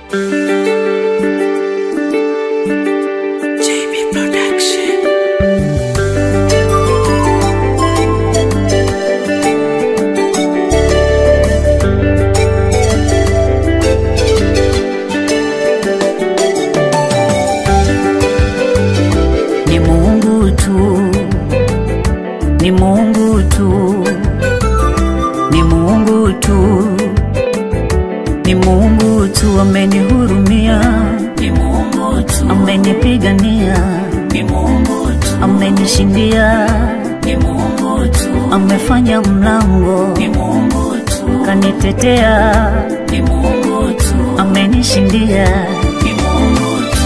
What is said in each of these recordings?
Ni Mungu tu, ni Mungu tu, ni Mungu tu amenihurumia, ni Mungu tu, amenipigania, ni Mungu tu, amenishindia, ni Mungu tu, amefanya mlango, ni Mungu tu, kanitetea, ni Mungu tu, amenishindia, ni Mungu tu.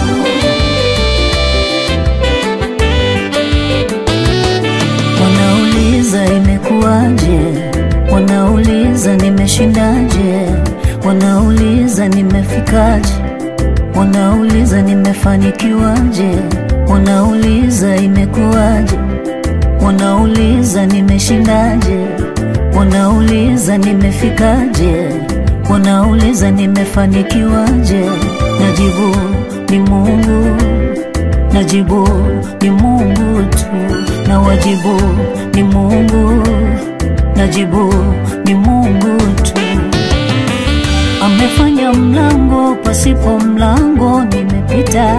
Wanauliza imekuwaje, wanauliza nimeshindaje, wanauliza nimefikaje, wanauliza nimefanikiwaje, wanauliza imekuwaje, wanauliza nimeshindaje, wanauliza nimefikaje, wanauliza nimefanikiwaje. Najibu ni Mungu, najibu ni Mungu tu, na wajibu ni Mungu, najibu ni Mungu tu. Amefanya mlango pasipo mlango nimepita,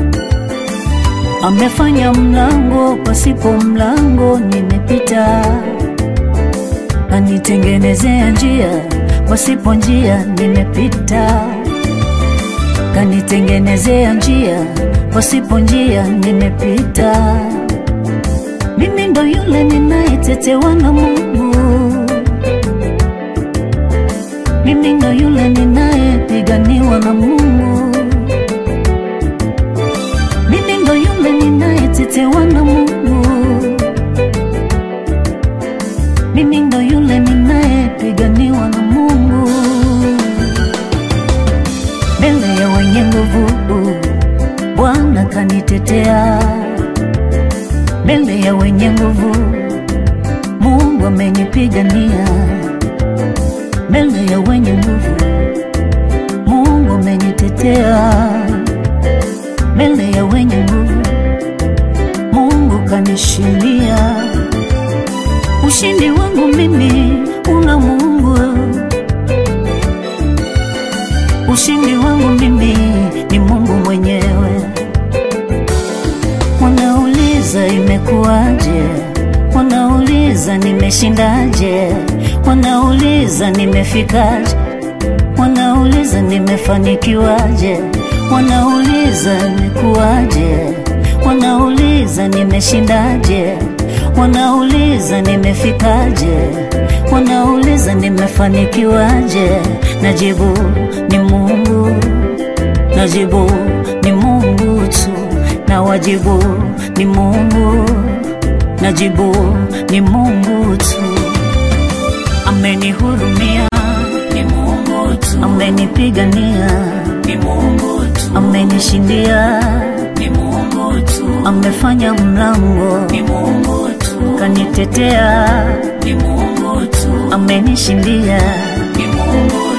amefanya mlango pasipo mlango nimepita, kanitengenezea njia pasipo njia nimepita, kanitengenezea njia pasipo njia nimepita. Mimi ndo yule ninayetetewa na Mungu, mimi ndo yule ninayepiganiwa na Mungu, mimi ndo yule ninayetetewa na Mungu, mimi ndo yule ninayepiganiwa na Mungu. Mbele ya wenye nguvu Bwana kanitetea, mbele ya wenye nguvu Mungu amenipigania, mbele ya wenye nguvu Mungu amenitetea, mbele ya wenye nguvu Mungu kanishindia. Ushindi wangu mimi una Mungu, ushindi wangu mimi ni Mungu mwenyewe. Wanauliza imekuwaje, wanauliza nimeshindaje, wanauliza nimefikaje, wanauliza nimefanikiwaje, wanauliza imekuwaje, wanauliza nimeshindaje, wanauliza nimefikaje, wanauliza nimefanikiwaje. Najibu ni Mungu, najibu ni Mungu tu, na wajibu ni Mungu, najibu ni Mungu tu. Amenihurumia, ni Mungu tu, amenipigania, ni Mungu tu, amenishindia, ni Mungu tu, amefanya mlango, ni Mungu tu, kanitetea, ni Mungu tu, amenishindia, ni Mungu tu.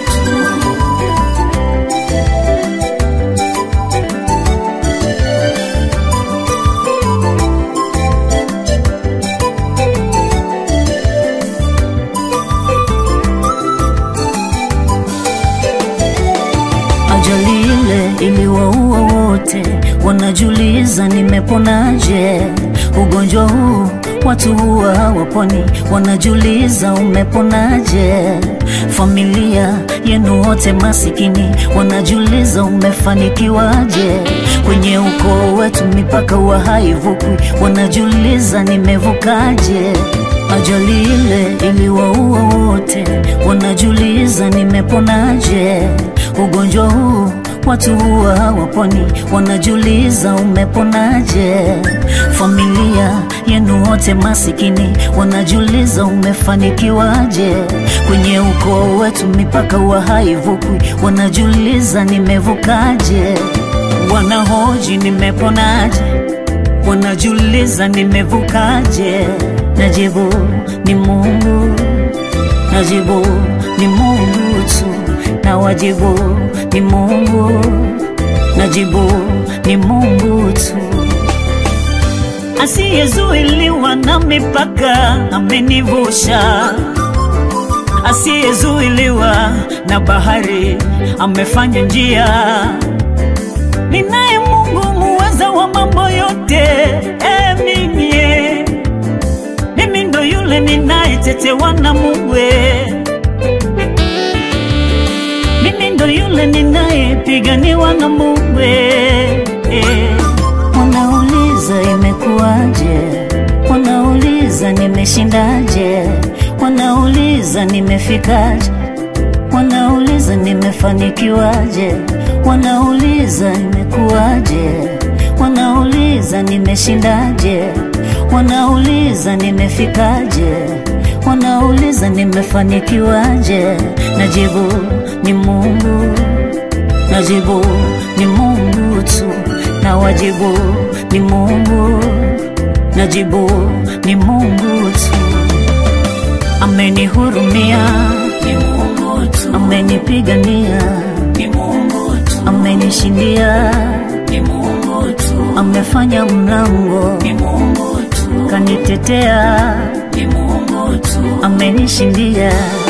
Ajali ile iliwaua wote, wanajiuliza nimeponaje. Ugonjwa huu watu huwa hawaponi, wanajiuliza umeponaje. Familia yenu wote masikini, wanajiuliza umefanikiwaje. Kwenye ukoo wetu mipaka huwa haivukwi, wanajiuliza nimevukaje. Ajali ile iliwaua wote, wanajiuliza nimeponaje. Ugonjwa huu watu huwa hawaponi, wanajiuliza umeponaje. Familia yenu wote masikini, wanajiuliza umefanikiwaje. Kwenye ukoo wetu mipaka huwa haivukwi, wanajiuliza nimevukaje. Wanahoji nimeponaje, wanajiuliza nimevukaje. Najibu ni Mungu, najibu ni Mungu tu, na wajibu ni Mungu, najibu ni Mungu tu. Asiyezuiliwa na mipaka amenivusha, asiyezuiliwa na bahari amefanya njia. Ninaye Mungu muweza wa mambo yote, mimi ndo yule ninayetetewa na Mungu, mimi ndo yule ninayepiganiwa na Mungu. Wanauliza imekuwaje, wanauliza nimeshindaje, wanauliza nimefikaje, wanauliza nimefanikiwaje, wanauliza imekuwaje, wanauliza nimeshindaje, wanauliza nimefikaje, wanauliza nimefanikiwaje. Najibu ni Mungu, najibu ni Mungu tu, na wajibu ni Mungu, najibu ni Mungu tu. Amenihurumia ni Mungu tu, amenipigania ni Mungu tu, amenishindia ni Mungu tu, amefanya mlango ni Mungu tu, kanitetea ni Mungu tu, amenishindia.